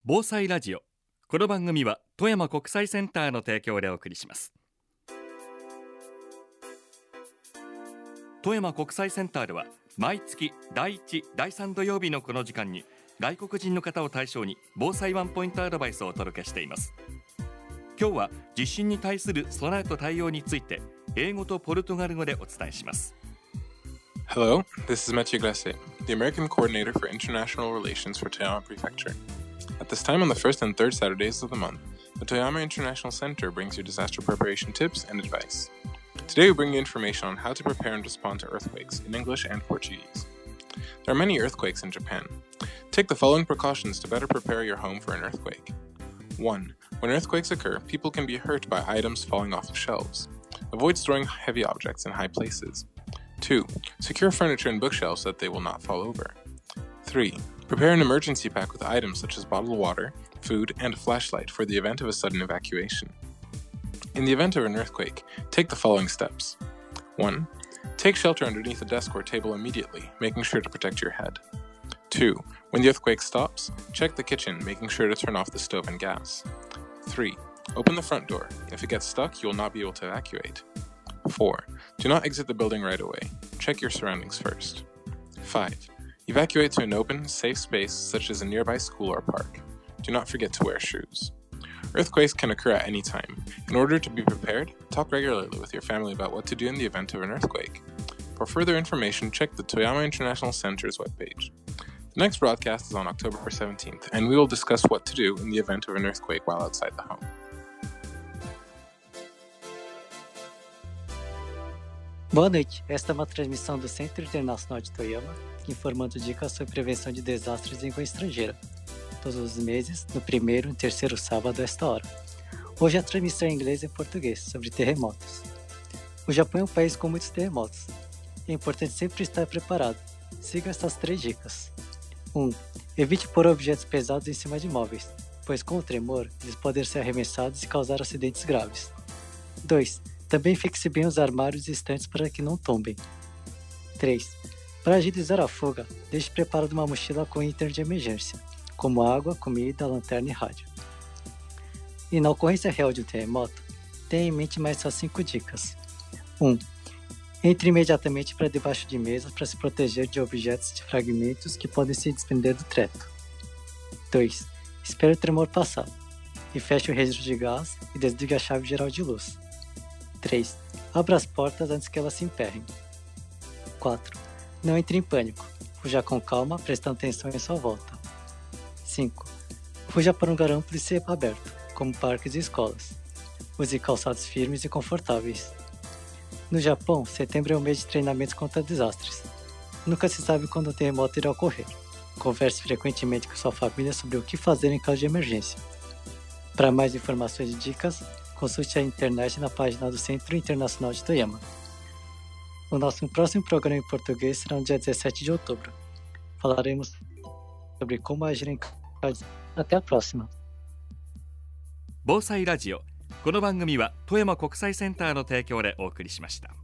防災ラジオ。この番組は富山国際センターの提供でお送りします。富山国際センターでは毎月第1、第3土曜日のこの時間に外国人の方を対象に防災ワンポイントアドバイスをお届けしています。今日は地震に対する備えと対応について英語とポルトガル語でお伝えします。 Hello, this is Mathieu Glacé, the American Coordinator for International Relations for Toyama Prefecture. At this time on the first and third Saturdays of the month, the Toyama International Center brings you disaster preparation tips and advice. Today we bring you information on how to prepare and respond to earthquakes in English and Portuguese. There are many earthquakes in Japan. Take the following precautions to better prepare your home for an earthquake. 1. When earthquakes occur, people can be hurt by items falling off of shelves. Avoid storing heavy objects in high places. 2. Secure furniture and bookshelves so that they will not fall over. 3. Prepare an emergency pack with items such as bottled water, food, and a flashlight for the event of a sudden evacuation. In the event of an earthquake, take the following steps. 1. Take shelter underneath a desk or table immediately, making sure to protect your head. 2. When the earthquake stops, check the kitchen, making sure to turn off the stove and gas. 3. Open the front door. If it gets stuck, you will not be able to evacuate. 4. Do not exit the building right away. Check your surroundings first. 5. Evacuate to an open, safe space such as a nearby school or park. Do not forget to wear shoes. Earthquakes can occur at any time. In order to be prepared, talk regularly with your family about what to do in the event of an earthquake. For further information, check the Toyama International Center's webpage. The next broadcast is on October 17th, and we will discuss what to do in the event of an earthquake while outside the home. Boa noite, esta é uma transmissão do Centro Internacional de Toyama, informando dicas sobre prevenção de desastres em língua estrangeira, todos os meses, no primeiro e terceiro sábado a esta hora. Hoje a transmissão é em inglês e em português, sobre terremotos. O Japão é um país com muitos terremotos. É importante sempre estar preparado. Siga estas 3 dicas. 1. Evite pôr objetos pesados em cima de móveis, pois com o tremor, eles podem ser arremessados e causar acidentes graves. 2. Também fixe bem os armários e estantes para que não tombem. 3. Para agilizar a fuga, deixe preparado uma mochila com itens de emergência, como água, comida, lanterna e rádio. E na ocorrência real de um terremoto, tenha em mente mais essas 5 dicas. 1. Entre imediatamente para debaixo de mesas para se proteger de objetos de fragmentos que podem se desprender do teto. 2. Espere o tremor passar e feche o registro de gás e desligue a chave geral de luz. 3. Abra as portas antes que elas se emperrem. 4. Não entre em pânico. Fuja com calma, prestando atenção em sua volta. 5. Fuja para um lugar amplo e sempre aberto, como parques e escolas. Use calçados firmes e confortáveis. No Japão, setembro é o mês de treinamentos contra desastres. Nunca se sabe quando um terremoto irá ocorrer. Converse frequentemente com sua família sobre o que fazer em caso de emergência. Para mais informações e dicas, consulte a internet na página do Centro Internacional de Toyama. O nosso próximo programa em português será no dia 17 de outubro. Falaremos sobre como agir em caso. Até a próxima. 防災ラジオ。この番組は富山国際センターの提供でお送りしました。